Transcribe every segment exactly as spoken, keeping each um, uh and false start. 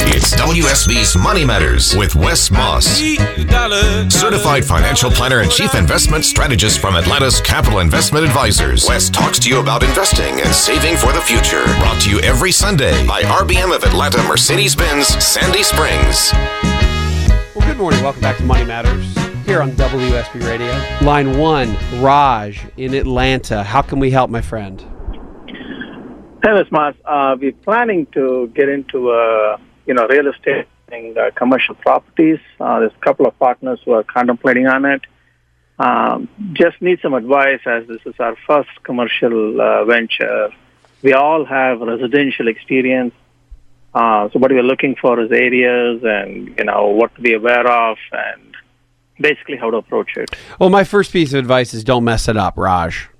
It's W S B's Money Matters with Wes Moss, certified financial planner and chief investment strategist from Atlanta's Capital Investment Advisors. Wes talks to you about investing and saving for the future. Brought to you every Sunday by R B M of Atlanta Mercedes-Benz Sandy Springs. Well, good morning. Welcome back to Money Matters here on W S B Radio. Line one, Raj in Atlanta. How can we help, my friend? Hey, Miz Moss. Uh, we're planning to get into, uh, you know, real estate and uh, commercial properties. Uh, there's a couple of partners who are contemplating on it. Um, just need some advice as this is our first commercial uh, venture. We all have residential experience. Uh, so what we're looking for is areas and, you know, what to be aware of and basically how to approach it. Well, my first piece of advice is don't mess it up, Raj.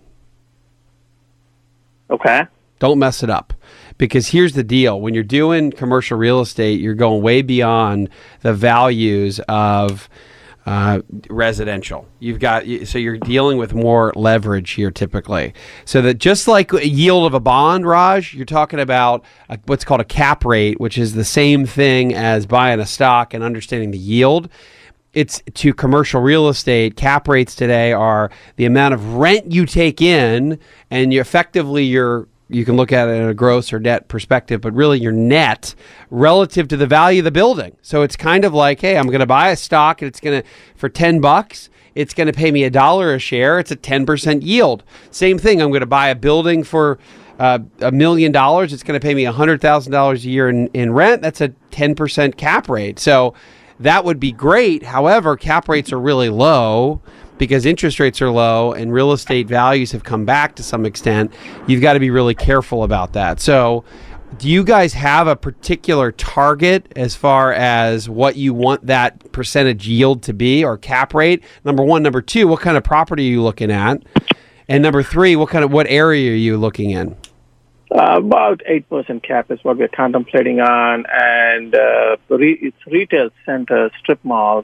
Okay. Don't mess it up. Because here's the deal. When you're doing commercial real estate, you're going way beyond the values of uh, residential. You've got, so you're dealing with more leverage here typically. So that just like a yield of a bond, Raj, you're talking about a, what's called a cap rate, which is the same thing as buying a stock and understanding the yield. It's to commercial real estate. Cap rates today are the amount of rent you take in, and you effectively you're you can look at it in a gross or net perspective, but really your net relative to the value of the building. So it's kind of like, hey, I'm going to buy a stock and it's going to, for ten bucks, it's going to pay me a dollar a share. It's a ten percent yield. Same thing. I'm going to buy a building for uh, a million dollars. It's going to pay me one hundred thousand dollars a year in, in rent. That's a ten percent cap rate. So that would be great. However, cap rates are really low because interest rates are low and real estate values have come back to some extent. You've got to be really careful about that. So do you guys have a particular target as far as what you want that percentage yield to be or cap rate? Number one. Number two, what kind of property are you looking at? And number three, what kind of what area are you looking in? Uh, about eight percent cap is what we're contemplating on, and uh, re- it's retail centers, strip malls.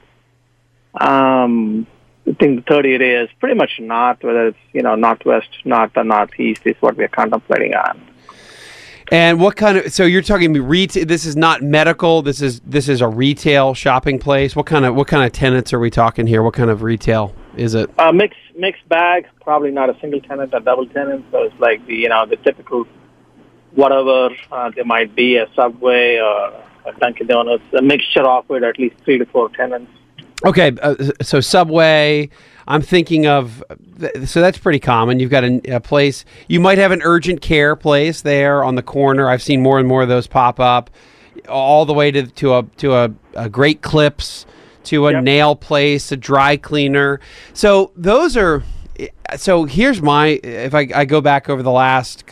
Um, I think the third area is pretty much north, whether it's, you know, northwest, north, or northeast is what we're contemplating on. And what kind of, so you're talking retail, this is not medical, this is this is a retail shopping place. What kind of what kind of tenants are we talking here? What kind of retail is it? Uh, mixed, mixed bag, probably not a single tenant, a double tenant, so it's like the, you know, the typical whatever uh, there might be, a Subway or a Dunkin' Donuts, a mixture of it, at least three to four tenants. Okay, uh, so Subway, I'm thinking of, so that's pretty common. You've got a, a place, you might have an urgent care place there on the corner. I've seen more and more of those pop up, all the way to to a to a, a Great Clips, to a yep. nail place, a dry cleaner. So those are, so here's my, if I, I go back over the last,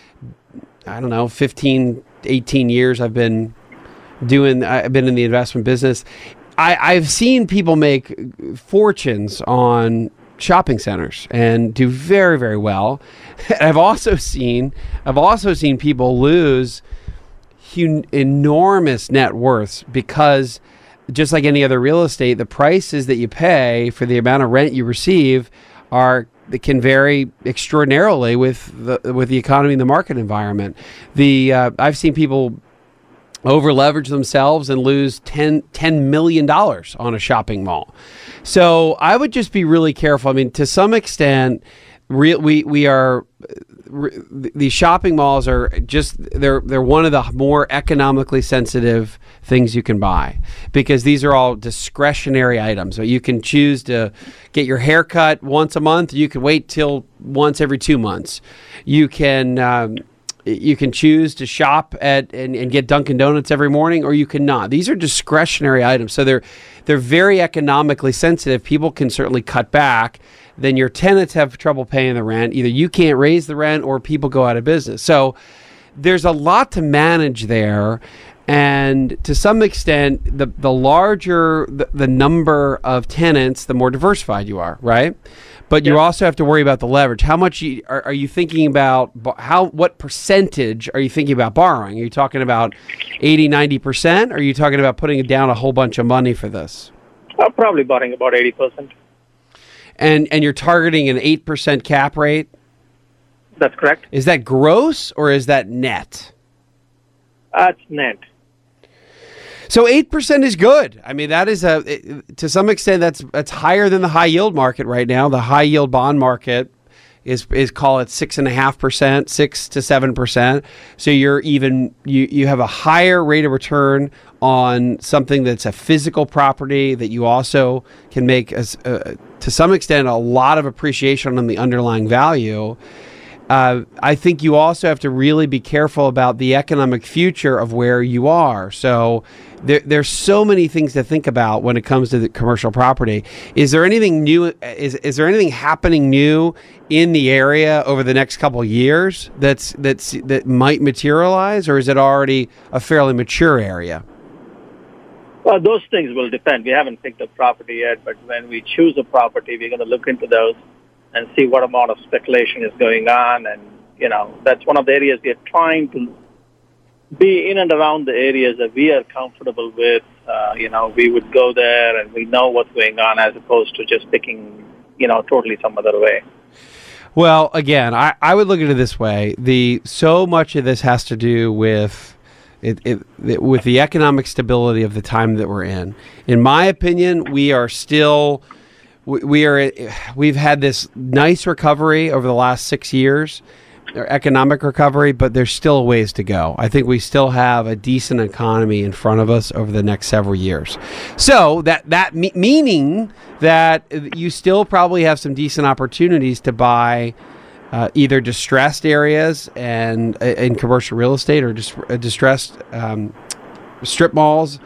I don't know, fifteen, eighteen years I've been doing, I've been in the investment business. I, I've seen people make fortunes on shopping centers and do very, very well. I've also seen, I've also seen people lose hun- enormous net worths because, just like any other real estate, the prices that you pay for the amount of rent you receive are that can vary extraordinarily with the with the economy and the market environment. The uh, I've seen people over leverage themselves and lose ten million dollars on a shopping mall. So I would just be really careful. I mean, to some extent, re- we we are re- these shopping malls are just they're they're one of the more economically sensitive things you can buy because these are all discretionary items. So you can choose to get your hair cut once a month. You can wait till once every two months. You can. Um, You can choose to shop at and, and get Dunkin' Donuts every morning, or you cannot. These are discretionary items, so they're they're very economically sensitive. People can certainly cut back. Then your tenants have trouble paying the rent. Either you can't raise the rent, or people go out of business. So there's a lot to manage there, and to some extent, the the larger the, the number of tenants, the more diversified you are, right? But you yeah. also have to worry about the leverage. How much you, are, are you thinking about, how? What percentage are you thinking about borrowing? Are you talking about eighty, ninety percent? Or are you talking about putting down a whole bunch of money for this? I'm probably borrowing about eighty percent. And and you're targeting an eight percent cap rate? That's correct. Is that gross or is that net? That's net. So eight percent is good. I mean, that is a it, to some extent that's that's higher than the high yield market right now. The high yield bond market is is call it six and a half percent, six to seven percent. So you're even you you have a higher rate of return on something that's a physical property that you also can make as uh, to some extent a lot of appreciation on the underlying value. Uh, I think you also have to really be careful about the economic future of where you are. So there, there's so many things to think about when it comes to the commercial property. Is there anything new? Is is there anything happening new in the area over the next couple of years that's that's that might materialize, or is it already a fairly mature area? Well, those things will depend. We haven't picked a property yet, but when we choose a property, we're going to look into those and see what amount of speculation is going on. And, you know, that's one of the areas we are trying to be in and around the areas that we are comfortable with. Uh, you know, we would go there and we know what's going on as opposed to just picking, you know, totally some other way. Well, again, I, I would look at it this way. The so much of this has to do with It, it, it, with the economic stability of the time that we're in. In my opinion, we are still, we, we are, we've had this nice recovery over the last six years, or economic recovery, but there's still a ways to go. I think we still have a decent economy in front of us over the next several years. So that that me- meaning that you still probably have some decent opportunities to buy Uh, either distressed areas and uh, in commercial real estate, or just uh, distressed um, strip malls,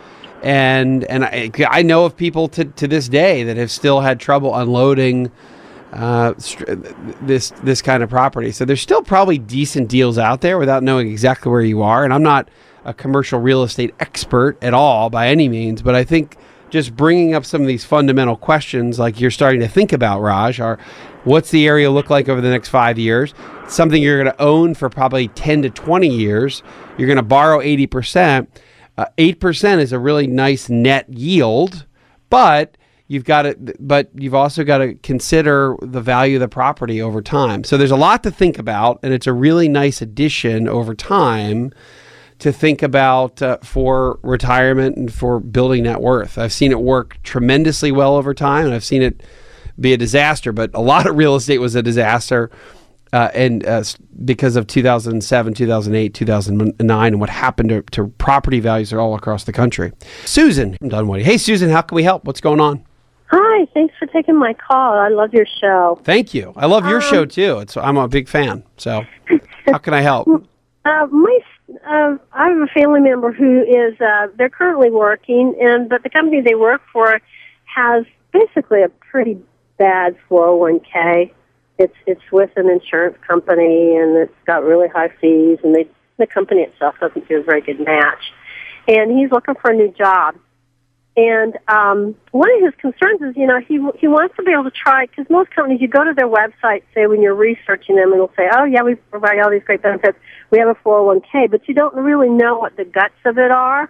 and and I, I know of people to, to this day that have still had trouble unloading uh, st- this this kind of property. So there's still probably decent deals out there without knowing exactly where you are. And I'm not a commercial real estate expert at all by any means, but I think just bringing up some of these fundamental questions, like you're starting to think about, Raj, are what's the area look like over the next five years? It's something you're going to own for probably ten to twenty years. You're going to borrow eighty percent. Uh, eight percent is a really nice net yield, but you've got to, but you've also got to consider the value of the property over time. So there's a lot to think about, and it's a really nice addition over time to think about uh, for retirement and for building net worth. I've seen it work tremendously well over time, and I've seen it be a disaster, but a lot of real estate was a disaster uh, and uh, because of two thousand seven, two thousand eight, two thousand nine, and what happened to, to property values all across the country. Susan from Dunwoody. Hey, Susan, how can we help? What's going on? Hi, thanks for taking my call. I love your show. Thank you. I love your um, show, too. It's I'm a big fan. So how can I help? Uh, my, uh, I have a family member who is, uh, they're currently working, and but the company they work for has basically a pretty bad four oh one k. It's it's with an insurance company, and it's got really high fees, and they, the company itself doesn't do a very good match. And he's looking for a new job. And um, one of his concerns is, you know, he he wants to be able to try, because most companies, you go to their website, say, when you're researching them, and they'll say, oh, yeah, we provide all these great benefits. We have a four oh one k, but you don't really know what the guts of it are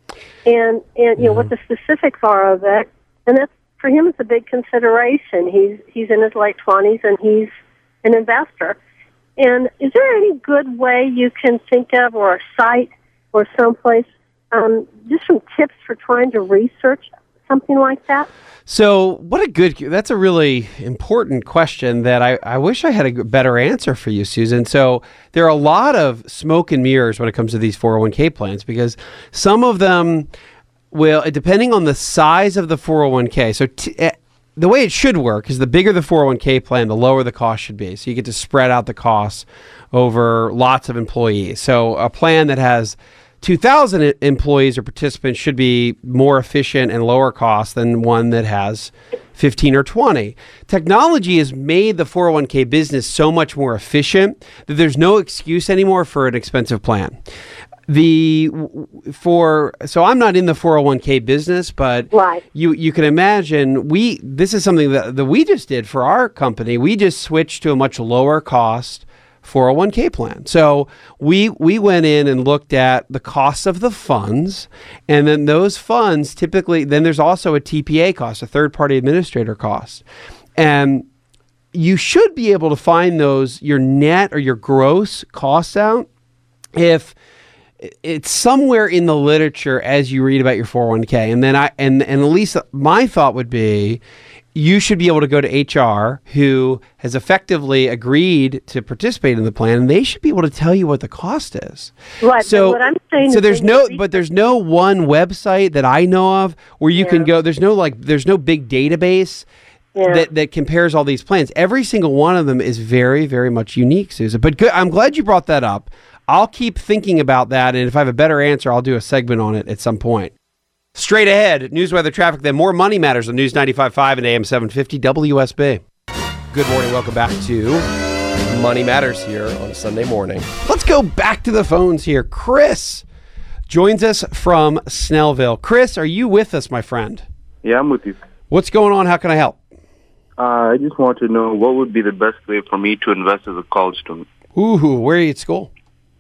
and, and you know, what the specifics are of it. And that's, for him, it's a big consideration. He's he's in his late twenties, and he's an investor. And is there any good way you can think of, or a site or someplace, um, just some tips for trying to research something like that? So what a good, that's a really important question that I, I wish I had a better answer for you, Susan. So there are a lot of smoke and mirrors when it comes to these four oh one k plans, because some of them, well, depending on the size of the four oh one k, so t- uh, the way it should work is the bigger the four oh one k plan, the lower the cost should be. So you get to spread out the costs over lots of employees. So a plan that has two thousand employees or participants should be more efficient and lower cost than one that has fifteen or twenty. Technology has made the four oh one k business so much more efficient that there's no excuse anymore for an expensive plan. The for so I'm not in the four oh one k business, but right. you you can imagine we this is something that, that we just did for our company. We just switched to a much lower cost four oh one k plan. So we we went in and looked at the cost of the funds, and then those funds typically, then there's also a T P A cost, a third party administrator cost. And you should be able to find those, your net or your gross costs out, if it's somewhere in the literature as you read about your four oh one k. And then I and and at least my thought would be, you should be able to go to H R, who has effectively agreed to participate in the plan, and they should be able to tell you what the cost is. Right. So, what I'm saying so there's no, but there's no one website that I know of where you yeah. can go. There's no like, there's no big database yeah. that that compares all these plans. Every single one of them is very, very much unique, Susan. But good, I'm glad you brought that up. I'll keep thinking about that, and if I have a better answer, I'll do a segment on it at some point. Straight ahead, news, weather, traffic, then more Money Matters on News ninety-five point five and A M seven fifty W S B. Good morning. Welcome back to Money Matters here on a Sunday morning. Let's go back to the phones here. Chris joins us from Snellville. Chris, are you with us, my friend? Yeah, I'm with you. What's going on? How can I help? Uh, I just want to know what would be the best way for me to invest as a college student. Ooh, where are you at school?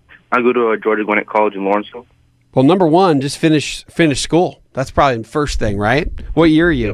I go to uh, Georgia Gwinnett College in Lawrenceville. Well, number one, just finish finish school. That's probably the first thing, right? What year are you?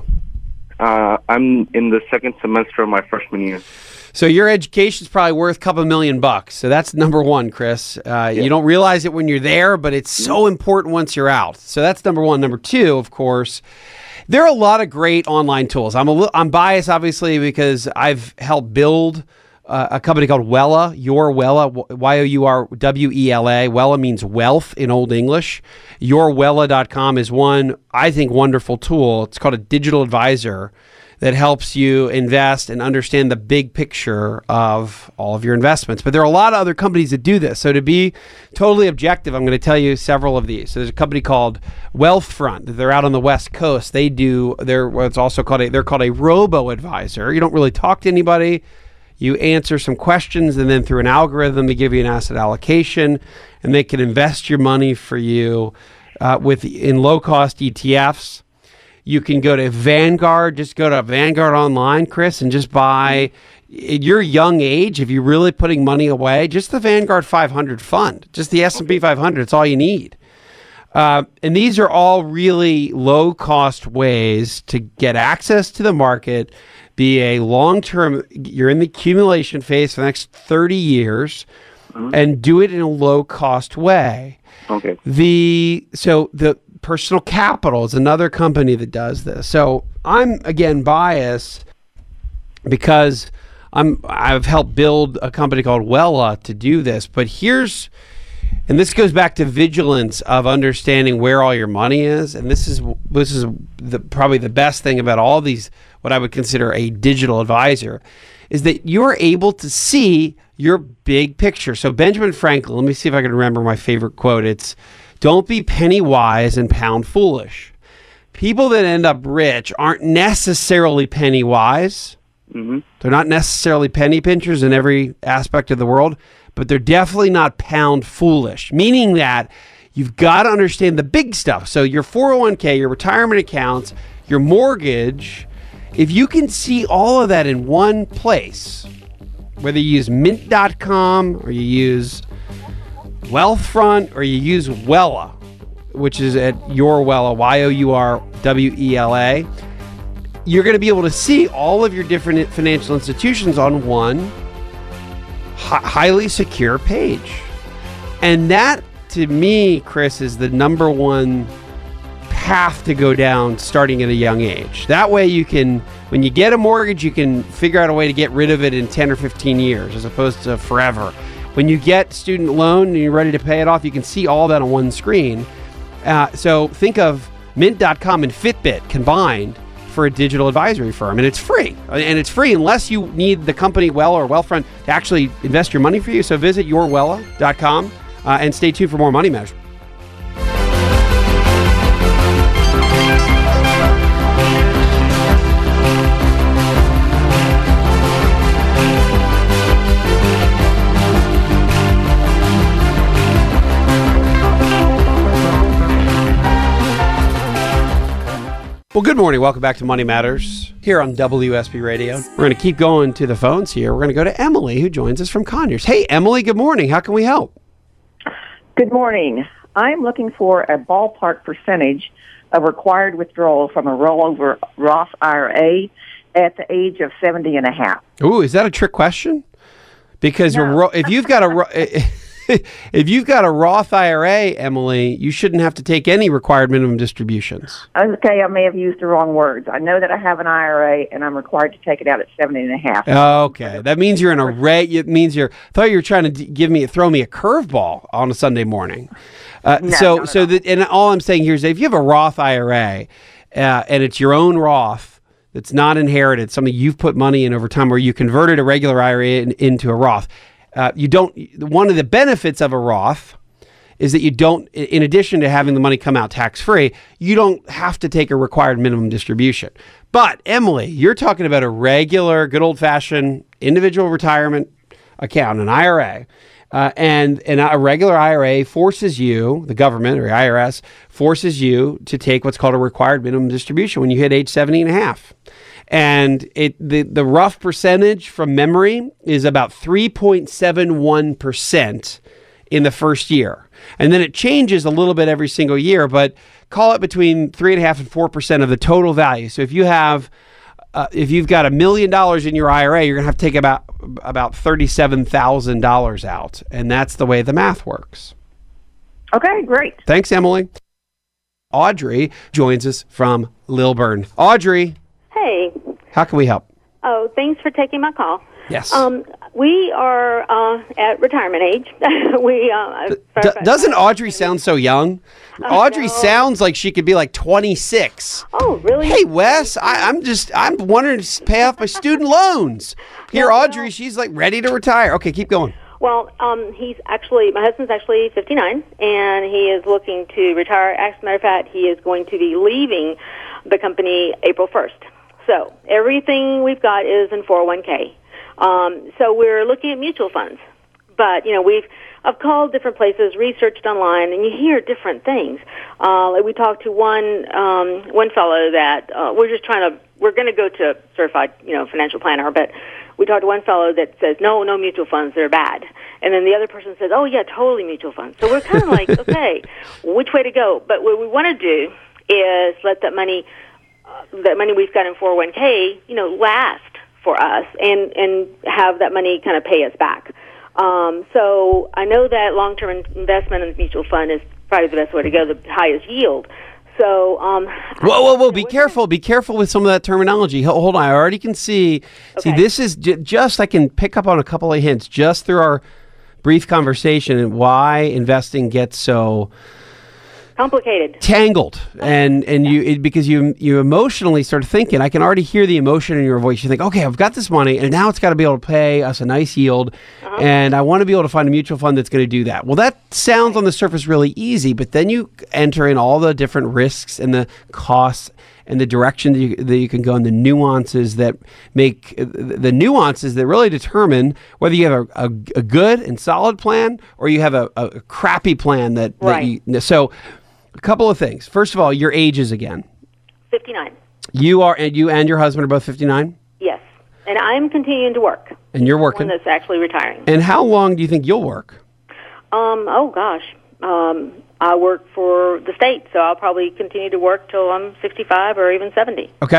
Uh, I'm in the second semester of my freshman year. So your education's probably worth a couple million bucks. So that's number one, Chris. Uh, yeah. You don't realize it when you're there, but it's so important once you're out. So that's number one. Number two, of course, there are a lot of great online tools. I'm a li- I'm biased, obviously, because I've helped build Uh, a company called Wella, Your Wella, Y O U R W E L A. Wella means wealth in Old English. your wella dot com is one, I think, wonderful tool. It's called a digital advisor that helps you invest and understand the big picture of all of your investments. But there are a lot of other companies that do this. So to be totally objective, I'm going to tell you several of these. So there's a company called Wealthfront. They're out on the West Coast. They do, they're what's also called a, they're called a robo-advisor. You don't really talk to anybody. You answer some questions, and then through an algorithm, they give you an asset allocation, and they can invest your money for you uh, with in low-cost E T Fs. You can go to Vanguard. Just go to Vanguard online, Chris, and just buy, at your young age, if you're really putting money away, just the Vanguard five hundred fund, just the S and P five hundred. It's all you need. Uh, and these are all really low-cost ways to get access to the market, be a long-term, you're in the accumulation phase for the next thirty years, mm-hmm. and do it in a low-cost way. Okay. The so the Personal Capital is another company that does this. So I'm, again, biased because I'm, I've helped build a company called Wella to do this. But here's, and this goes back to vigilance of understanding where all your money is. And this is this is the, probably the best thing about all these, what I would consider a digital advisor, is that you're able to see your big picture. So Benjamin Franklin, let me see if I can remember my favorite quote. It's, "Don't be penny wise and pound foolish." People that end up rich aren't necessarily penny wise. Mm-hmm. They're not necessarily penny pinchers in every aspect of the world, but they're definitely not pound foolish, meaning that you've got to understand the big stuff. So your four oh one k, your retirement accounts, your mortgage, if you can see all of that in one place, whether you use mint dot com or you use Wealthfront or you use Wella, which is at Your Wella, Y O U R W E L A, you're going to be able to see all of your different financial institutions on one hi- highly secure page. And that, to me, Chris, is the number one path to go down starting at a young age. That way you can, when you get a mortgage, you can figure out a way to get rid of it in ten or fifteen years as opposed to forever. When you get student loan and you're ready to pay it off, you can see all that on one screen. Uh, so think of mint dot com and Fitbit combined for a digital advisory firm, and it's free. And it's free unless you need the company Wella or Wealthfront to actually invest your money for you. So visit your wella dot com uh, and stay tuned for more Money Matters. Well, good morning. Welcome back to Money Matters here on W S B Radio. We're going to keep going to the phones here. We're going to go to Emily, who joins us from Conyers. Hey, Emily, good morning. How can we help? Good morning. I'm looking for a ballpark percentage of required withdrawal from a rollover Roth I R A at the age of seventy and a half. Ooh, is that a trick question? Because no. you're, if you've got a if you've got a Roth I R A, Emily, you shouldn't have to take any required minimum distributions. Okay, I may have used the wrong words. I know that I have an I R A, and I'm required to take it out at seventy and a half. Okay, that means you're in a reg. It means you're. I thought you were trying to d- give me, throw me a curveball on a Sunday morning. Uh, No, so, not at so all. that, and all I'm saying here is, that if you have a Roth I R A, uh, and it's your own Roth that's not inherited, something you've put money in over time, where you converted a regular I R A in, into a Roth. Uh, you don't. One of the benefits of a Roth is that you don't, in addition to having the money come out tax-free, you don't have to take a required minimum distribution. But Emily, you're talking about a regular, good old-fashioned individual retirement account, an I R A. Uh, and, and a regular I R A forces you, the government or the I R S, forces you to take what's called a required minimum distribution when you hit age seventy and a half. And it the, the rough percentage from memory is about three point seven one percent in the first year. And then it changes a little bit every single year, but call it between three point five and four percent of the total value. So if you have, uh, if you've got a million dollars in your I R A, you're going to have to take about, about thirty-seven thousand dollars out. And that's the way the math works. Okay, great. Thanks, Emily. Audrey joins us from Lilburn. Audrey. Hey. How can we help? Oh, thanks for taking my call. Yes. Um, we are uh, at retirement age. we uh, D- doesn't Audrey sound so young? I Audrey know. sounds like she could be like twenty-six. Oh, really? Hey, Wes, I, I'm just, I'm wondering to pay off my student loans. Here, Well, Audrey, well- she's like ready to retire. Okay, keep going. Well, um, he's actually, my husband's actually fifty-nine, and he is looking to retire. As a matter of fact, he is going to be leaving the company April first. So everything we've got is in four oh one k. Um, so we're looking at mutual funds. But, you know, we've, I've called different places, researched online, and you hear different things. Uh, like we talked to one, um, one fellow that, uh, we're just trying to, we're going to go to a certified, you know, financial planner, but we talked to one fellow that says, no, no mutual funds, they're bad. And then the other person says, oh, yeah, totally mutual funds. So we're kind of like, okay, which way to go? But what we want to do is let that money, uh, that money we've got in four oh one k, you know, last for us and, and have that money kind of pay us back. Um, so I know that long-term investment in the mutual fund is probably the best way to go, the highest yield. So, um, Whoa, whoa, whoa! Be careful! Be careful with some of that terminology. Ho- Hold on, I already can see. See, Okay. this is j- just I can pick up on a couple of hints just through our brief conversation and why investing gets so complicated. tangled, and and you it, because you you emotionally start thinking. I can already hear the emotion in your voice. You think, okay, I've got this money, and now it's got to be able to pay us a nice yield, Uh-huh. and I want to be able to find a mutual fund that's going to do that. Well, that sounds on the surface really easy, but then you enter in all the different risks and the costs and the direction that you, that you can go and the nuances that make the nuances that really determine whether you have a, a, a good and solid plan or you have a, a crappy plan that, that Right. you so. A couple of things. First of all, your ages again. fifty-nine. You are, and you and your husband are both fifty-nine, Yes. And I'm continuing to work. and you're One working. that's actually retiring. And how long do you think you'll work? Um, oh, gosh. Um, I work for the state, so I'll probably continue to work till I'm sixty-five or even seventy. Okay,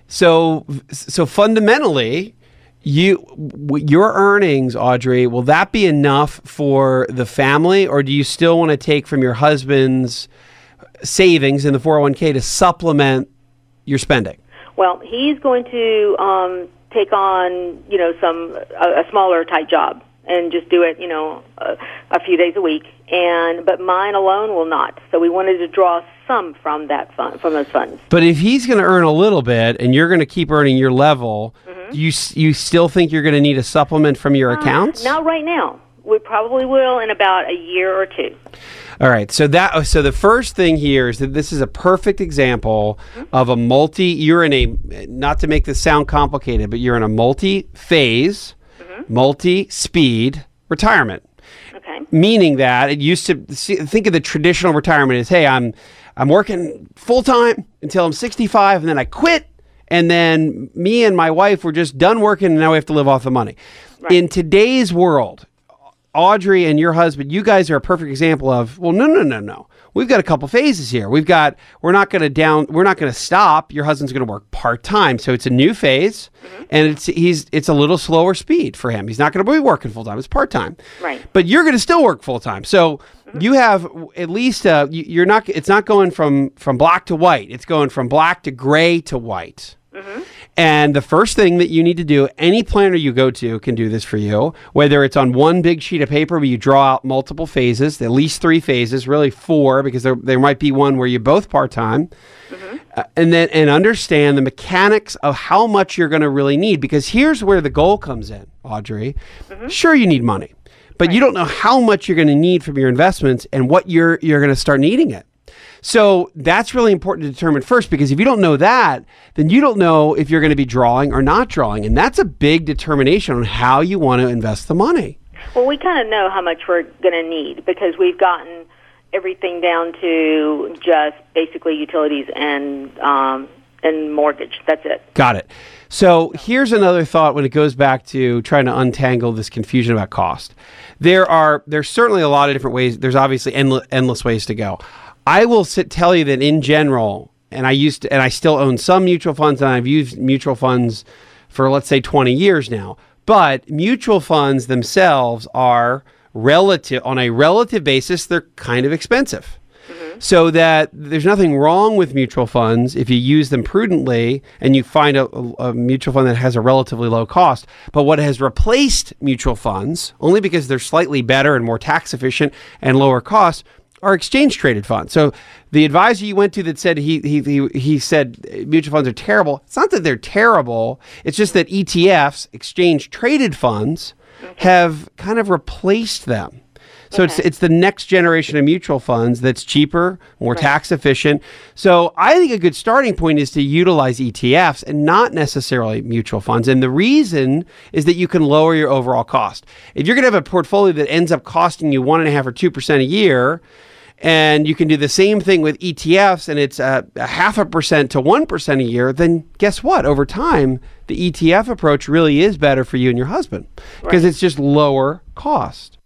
so so fundamentally, you w- your earnings, Audrey, will that be enough for the family, or do you still want to take from your husband's savings in the four oh one k to supplement your spending? Well, he's going to um, take on, you know, some a, a smaller type job and just do it, you know, a, a few days a week. And but mine alone will not. So we wanted to draw some from that fund, from those funds. But if he's going to earn a little bit and you're going to keep earning your level, do you s- you still think you're going to need a supplement from your accounts? Not right now. We probably will in about a year or two. All right. So that so the first thing here is that this is a perfect example of a multi. You're in a, not to make this sound complicated, but you're in a multi-phase, multi-speed retirement. Okay. Meaning that it used to see, think of the traditional retirement as, hey, I'm I'm working full time until I'm sixty-five, and then I quit, and then me and my wife were just done working, and now we have to live off the money. Right. In today's world, Audrey and your husband, you guys are a perfect example of, well, no, no, no, no. we've got a couple phases here. We've got, we're not going to down, we're not going to stop. Your husband's going to work part-time. So it's a new phase mm-hmm. and it's, he's, it's a little slower speed for him. He's not going to be working full-time. It's part-time. Right. But you're going to still work full-time. So mm-hmm. you have at least, uh, you're not, it's not going from, from black to white. It's going from black to gray to white. Mm-hmm. And the first thing that you need to do, any planner you go to can do this for you, whether it's on one big sheet of paper where you draw out multiple phases, at least three phases, really four, because there, there might be one where you're both part-time, mm-hmm. uh, and then and understand the mechanics of how much you're going to really need. Because here's where the goal comes in, Audrey. Mm-hmm. Sure, you need money, but right. you don't know how much you're going to need from your investments and what you're you're going to start needing it. So that's really important to determine first, because if you don't know that, then you don't know if you're going to be drawing or not drawing. And that's a big determination on how you want to invest the money. Well, we kind of know how much we're going to need because we've gotten everything down to just basically utilities and um, and mortgage. That's it. Got it. So here's another thought when it goes back to trying to untangle this confusion about cost. There are there's certainly a lot of different ways. There's obviously endless, endless ways to go. I will sit, tell you that in general, and I used to, and I still own some mutual funds, and I've used mutual funds for, let's say, twenty years now. But mutual funds themselves are relative, on a relative basis, they're kind of expensive. Mm-hmm. So that there's nothing wrong with mutual funds if you use them prudently and you find a, a mutual fund that has a relatively low cost. But what has replaced mutual funds, only because they're slightly better and more tax efficient and lower cost, are exchange traded funds. So the advisor you went to that said he he he, he said mutual funds are terrible. It's not that they're terrible. It's just that E T Fs, exchange traded funds, okay. have kind of replaced them. So okay. it's it's the next generation of mutual funds that's cheaper, more right. tax efficient. So I think a good starting point is to utilize E T Fs and not necessarily mutual funds. And the reason is that you can lower your overall cost. If you're going to have a portfolio that ends up costing you one and a half or two percent a year, and you can do the same thing with E T Fs and it's a, a half a percent to one percent a year, then guess what? Over time, the E T F approach really is better for you and your husband because right. it's just lower cost.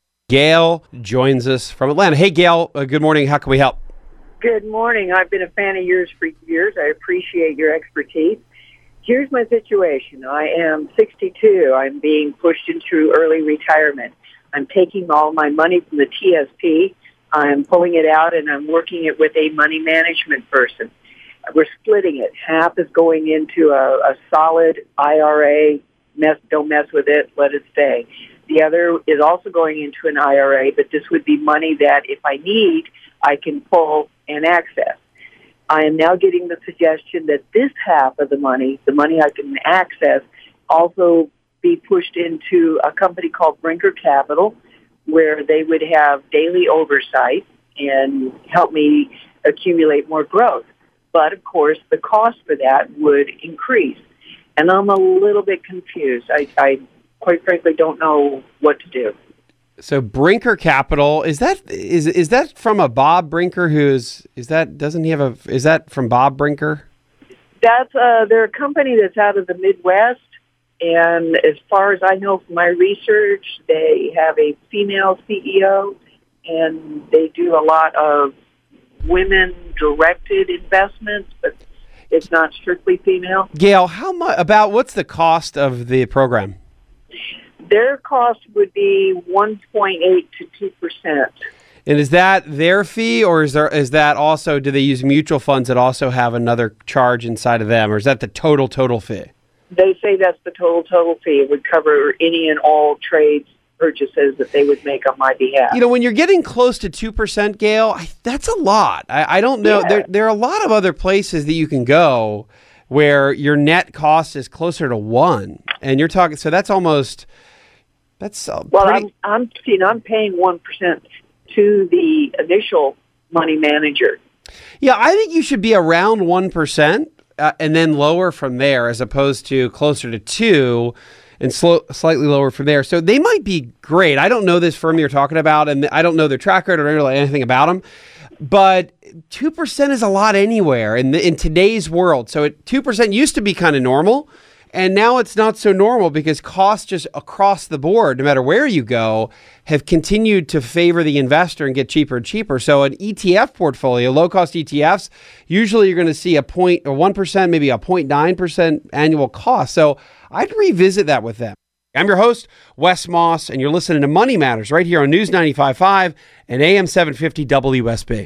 Gail joins us from Atlanta. Hey, Gail, uh, good morning. How can we help? Good morning. I've been a fan of yours for years. I appreciate your expertise. Here's my situation. I am sixty-two. I'm being pushed into early retirement. I'm taking all my money from the T S P. I'm pulling it out, and I'm working it with a money management person. We're splitting it. Half is going into a, a solid I R A. Mess, don't mess with it. Let it stay. The other is also going into an I R A, but this would be money that if I need, I can pull and access. I am now getting the suggestion that this half of the money, the money I can access, also be pushed into a company called Brinker Capital, where they would have daily oversight and help me accumulate more growth. But, of course, the cost for that would increase. And I'm a little bit confused. I, I quite frankly don't know what to do. So Brinker Capital, is that is is that from a Bob Brinker who's, is that, doesn't he have a, is that from Bob Brinker? That's, uh, they're a company that's out of the Midwest. And as far as I know from my research, they have a female C E O, and they do a lot of women-directed investments, but it's not strictly female. Gail, how much, about what's the cost of the program? Their cost would be one point eight to two percent. And is that their fee, or is there is that also, do they use mutual funds that also have another charge inside of them, or is that the total, total fee? They say that's the total, total fee. It would cover any and all trades purchases that they would make on my behalf. You know, when you're getting close to two percent, Gail, I, that's a lot. I, I don't know. Yeah. There, there are a lot of other places that you can go where your net cost is closer to one. And you're talking, so that's almost, that's uh, well, pretty... I'm, I'm, you know, I'm paying one percent to the initial money manager. Yeah, I think you should be around one percent. Uh, and then lower from there, as opposed to closer to two and slow, slightly lower from there. So they might be great. I don't know this firm you're talking about, and I don't know their track record or anything about them. But two percent is a lot anywhere in the, in today's world. So it, two percent used to be kind of normal, And now it's not so normal because costs just across the board, no matter where you go, have continued to favor the investor and get cheaper and cheaper. So an E T F portfolio, low-cost E T Fs, usually you're going to see a point or one percent, maybe a zero point nine percent annual cost. So I'd revisit that with them. I'm your host, Wes Moss, and you're listening to Money Matters right here on News ninety-five point five and A M seven fifty W S B.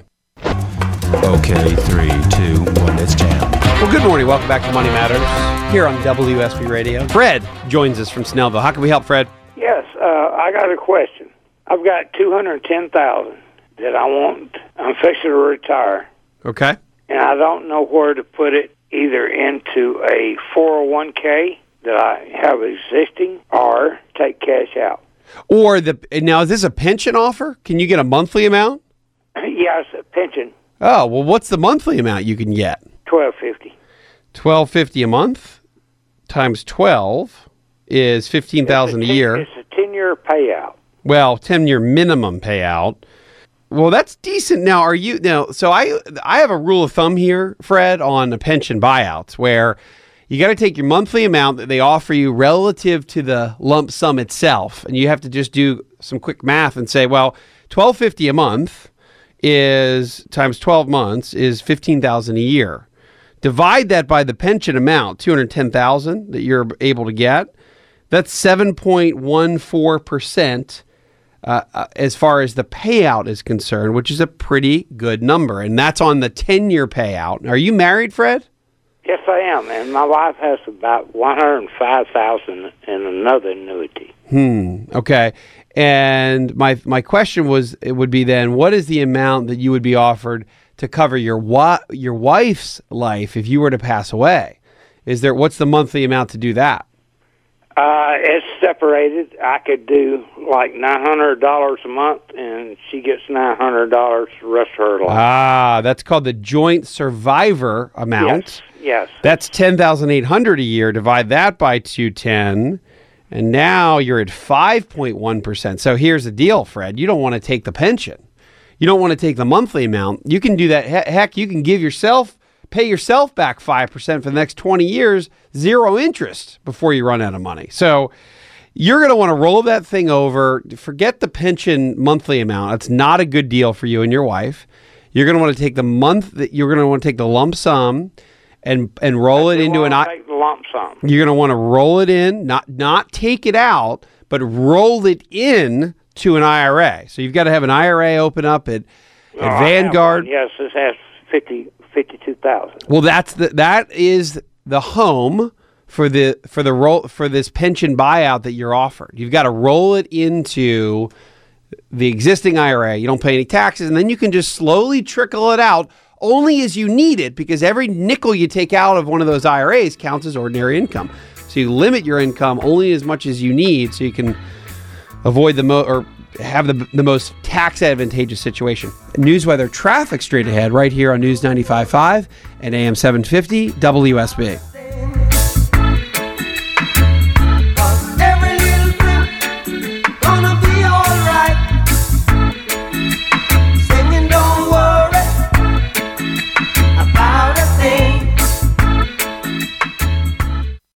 Okay, three, two, one, it's jam. Well, good morning. Welcome back to Money Matters here on W S B Radio. Fred joins us from Snellville. How can we help, Fred? Yes, uh, I got a question. I've got two hundred ten thousand dollars that I want. I'm fixing to retire, Okay. and I don't know where to put it, either into a four oh one k that I have existing or take cash out. Or the now, is this a pension offer? Can you get a monthly amount? Yes, a pension, Oh, well, what's the monthly amount you can get? twelve fifty. twelve fifty a month times twelve is fifteen thousand a year. It's a ten-year payout. Well, ten-year minimum payout. Well, that's decent. Now, are you now? So I I have a rule of thumb here, Fred, on the pension buyouts, where you got to take your monthly amount that they offer you relative to the lump sum itself, and you have to just do some quick math and say, well, twelve fifty a month is times twelve months is fifteen thousand a year. Divide that by the pension amount, two hundred ten thousand that you're able to get. That's seven point one four percent uh, uh, as far as the payout is concerned, which is a pretty good number. And that's on the ten-year payout. Are you married, Fred? Yes, I am, and my wife has about one hundred five thousand dollars in another annuity. Hmm. Okay. And my my question was, it would be then, what is the amount that you would be offered to cover your wa- your wife's life if you were to pass away? Is there what's the monthly amount to do that? Uh, it's separated. I could do like nine hundred dollars a month, and she gets nine hundred dollars the rest of her life. Ah, that's called the joint survivor amount. Yes, yes. That's ten thousand eight hundred dollars a year. Divide that by two hundred ten, and now you're at five point one percent. So here's the deal, Fred. You don't want to take the pension. You don't want to take the monthly amount. You can do that. He- heck, you can give yourself, pay yourself back five percent for the next twenty years, zero interest before you run out of money. So you're going to want to roll that thing over. Forget the pension monthly amount. It's not a good deal for you and your wife. You're going to want to take the month that you're going to want to take the lump sum and and roll it into an I- take the lump sum. You're going to want to roll it in, not not take it out, but roll it in to an I R A. So you've got to have an I R A open up at, at Oh, I have Vanguard. one. Yes, this has fifty, fifty-two thousand. Well, that's the that is the home for the for the roll for this pension buyout that you're offered. You've got to roll it into the existing I R A. You don't pay any taxes, and then you can just slowly trickle it out only as you need it, because every nickel you take out of one of those I R As counts as ordinary income. So you limit your income only as much as you need, so you can avoid the mo or have the, the most tax advantageous situation. News, weather, traffic straight ahead right here on News ninety-five point five and A M seven fifty W S B.